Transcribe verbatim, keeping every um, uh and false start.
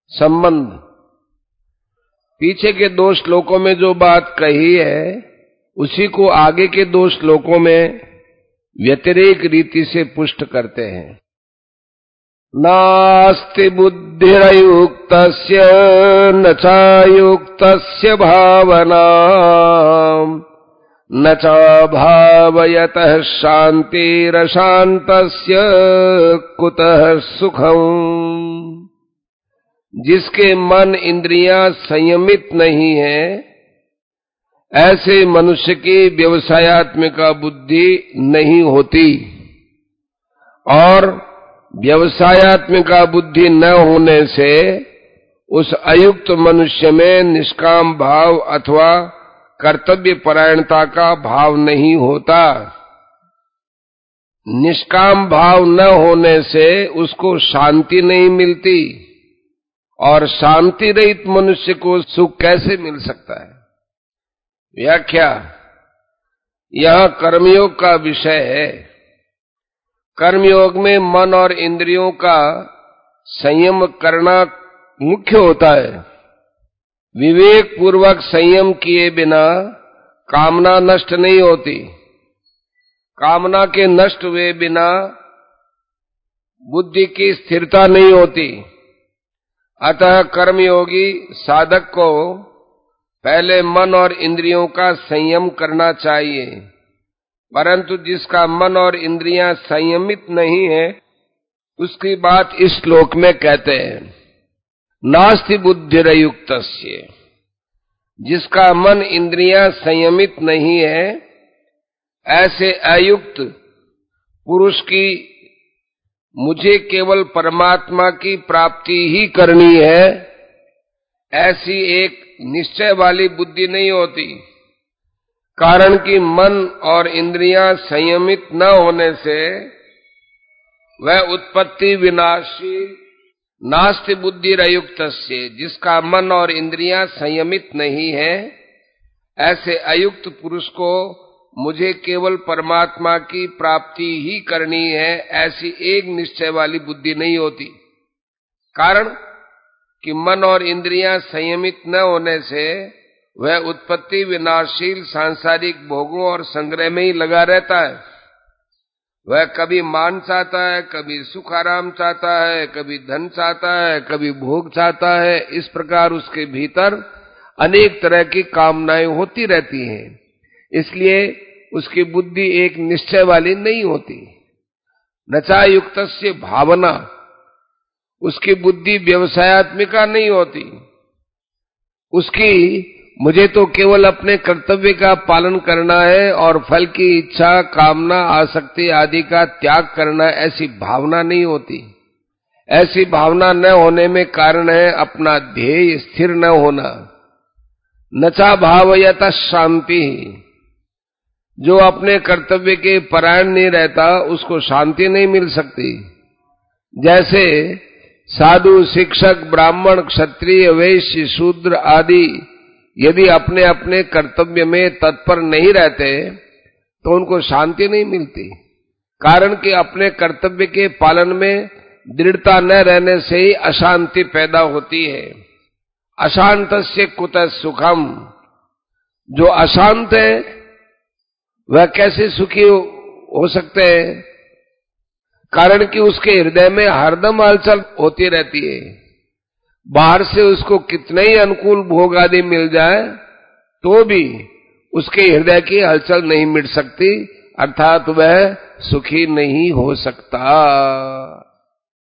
संबंध। पीछे के दो श्लोकों में जो बात कही है उसी को आगे के दो श्लोकों में व्यतिरेक रीति से पुष्ट करते हैं। नास्ति बुद्धिरयुक्तस्य न चायुक्तस्य भावना न चाभावयतः शान्तिरशान्तस्य कुतः सुखम्। जिसके मन इंद्रियां संयमित नहीं है ऐसे मनुष्य की व्यवसायत्मिका बुद्धि नहीं होती, और व्यवसायत्मिका बुद्धि न होने से उस अयुक्त मनुष्य में निष्काम भाव अथवा कर्तव्य परायणता का भाव नहीं होता। निष्काम भाव न होने से उसको शांति नहीं मिलती, और शांति रहित मनुष्य को सुख कैसे मिल सकता है। व्याख्या। यह कर्मयोग का विषय है। कर्मयोग में मन और इंद्रियों का संयम करना मुख्य होता है। विवेक पूर्वक संयम किए बिना कामना नष्ट नहीं होती। कामना के नष्ट हुए बिना बुद्धि की स्थिरता नहीं होती। अतः कर्मयोगी साधक को पहले मन और इंद्रियों का संयम करना चाहिए, परंतु जिसका मन और इंद्रियां संयमित नहीं है उसकी बात इस श्लोक में कहते हैं। नास्ति बुद्धिरयुक्तस्य। जिसका मन इंद्रियां संयमित नहीं है ऐसे अयुक्त पुरुष की मुझे केवल परमात्मा की प्राप्ति ही करनी है ऐसी एक निश्चय वाली बुद्धि नहीं होती। कारण कि मन और इंद्रियां संयमित न होने से वह उत्पत्ति विनाशी नास्ति बुद्धिरयुक्तस्य। जिसका मन और इंद्रियां संयमित नहीं है ऐसे अयुक्त पुरुष को मुझे केवल परमात्मा की प्राप्ति ही करनी है ऐसी एक निश्चय वाली बुद्धि नहीं होती। कारण कि मन और इंद्रियां संयमित न होने से वह उत्पत्ति विनाशील सांसारिक भोगों और संग्रह में ही लगा रहता है। वह कभी मान चाहता है, कभी सुख आराम चाहता है, कभी धन चाहता है, कभी भोग चाहता है। इस प्रकार उसके भीतर अनेक तरह की कामनाएं होती रहती हैं। इसलिए उसकी बुद्धि एक निश्चय वाली नहीं होती। नचायुक्तस्य भावना। उसकी बुद्धि व्यवसायत्मिका नहीं होती। उसकी मुझे तो केवल अपने कर्तव्य का पालन करना है और फल की इच्छा, कामना, आसक्ति आदि का त्याग करना ऐसी भावना नहीं होती। ऐसी भावना न होने में कारण है अपना ध्येय स्थिर न होना। नचा भावयतः शांति। जो अपने कर्तव्य के परायण नहीं रहता उसको शांति नहीं मिल सकती। जैसे साधु, शिक्षक, ब्राह्मण, क्षत्रिय, वैश्य, शूद्र आदि यदि अपने अपने कर्तव्य में तत्पर नहीं रहते तो उनको शांति नहीं मिलती। कारण कि अपने कर्तव्य के पालन में दृढ़ता न रहने से ही अशांति पैदा होती है। अशांतस्य कुतः सुखम। जो अशांत है वह कैसे सुखी हो, हो सकते हैं। कारण कि उसके हृदय में हरदम हलचल होती रहती है। बाहर से उसको कितने ही अनुकूल भोग आदि मिल जाए तो भी उसके हृदय की हलचल नहीं मिट सकती, अर्थात वह सुखी नहीं हो सकता।